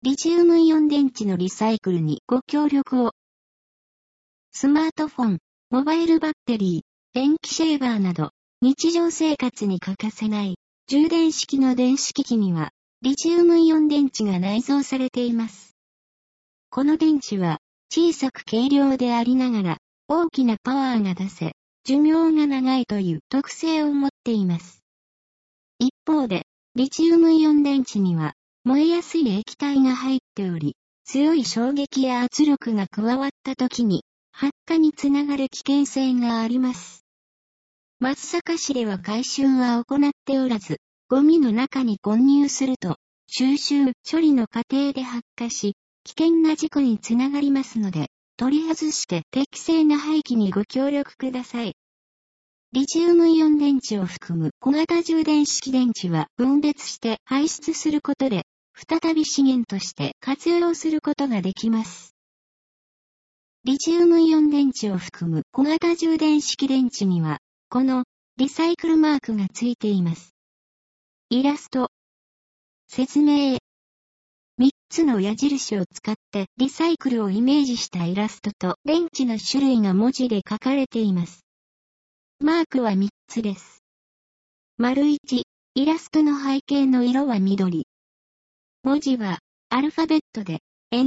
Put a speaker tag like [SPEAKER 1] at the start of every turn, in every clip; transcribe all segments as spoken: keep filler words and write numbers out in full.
[SPEAKER 1] リチウムイオン電池のリサイクルにご協力を。スマートフォン、モバイルバッテリー、電気シェーバーなど、日常生活に欠かせない充電式の電子機器には、リチウムイオン電池が内蔵されています。この電池は、小さく軽量でありながら、大きなパワーが出せ、寿命が長いという特性を持っています。一方で、リチウムイオン電池には、燃えやすい液体が入っており、強い衝撃や圧力が加わった時に、発火につながる危険性があります。松阪市では回収は行っておらず、ゴミの中に混入すると、収集、処理の過程で発火し、危険な事故につながりますので、取り外して適正な廃棄にご協力ください。リチウムイオン電池を含む小型充電式電池は分別して排出することで、再び資源として活用することができます。リチウムイオン電池を含む小型充電式電池には、このリサイクルマークがついています。イラスト。説明。みっつの矢印を使ってリサイクルをイメージしたイラストと電池の種類が文字で書かれています。マークはみっつです。丸いち、イラストの背景の色は緑。文字はアルファベットで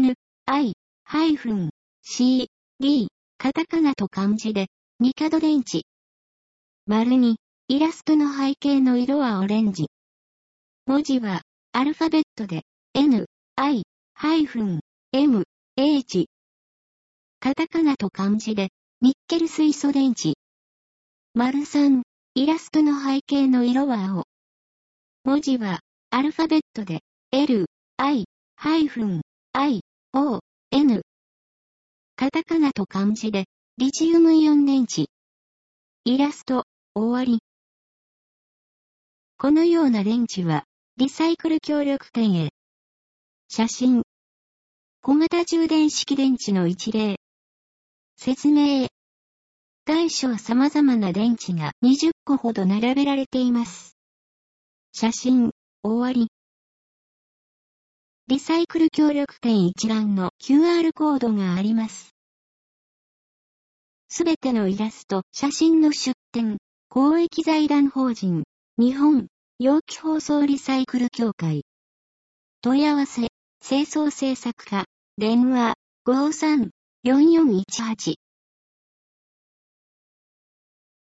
[SPEAKER 1] N、I、C、D、カタカナと漢字でニカド電池。丸に、イラストの背景の色はオレンジ。文字はアルファベットで N、I、M、H。カタカナと漢字でニッケル水素電池。丸さん、イラストの背景の色は青。文字はアルファベットで L、I、I、O、N。カタカナと漢字でリチウムイオン電池。イラスト、終わり。このような電池はリサイクル協力店へ。写真。小型充電式電池の一例。説明。大小様々な電池がにじゅっこほど並べられています。写真、終わり。リサイクル協力店一覧の キューアール コードがあります。すべてのイラスト、写真の出展、公益財団法人、日本、容器包装リサイクル協会。問い合わせ、清掃制作課、電話、ごーさん、よんよんいちはち。